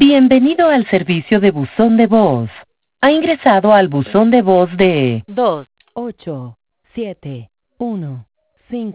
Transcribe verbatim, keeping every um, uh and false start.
Bienvenido al servicio de buzón de voz. Ha ingresado al buzón de voz de dos, ocho siete uno cinco.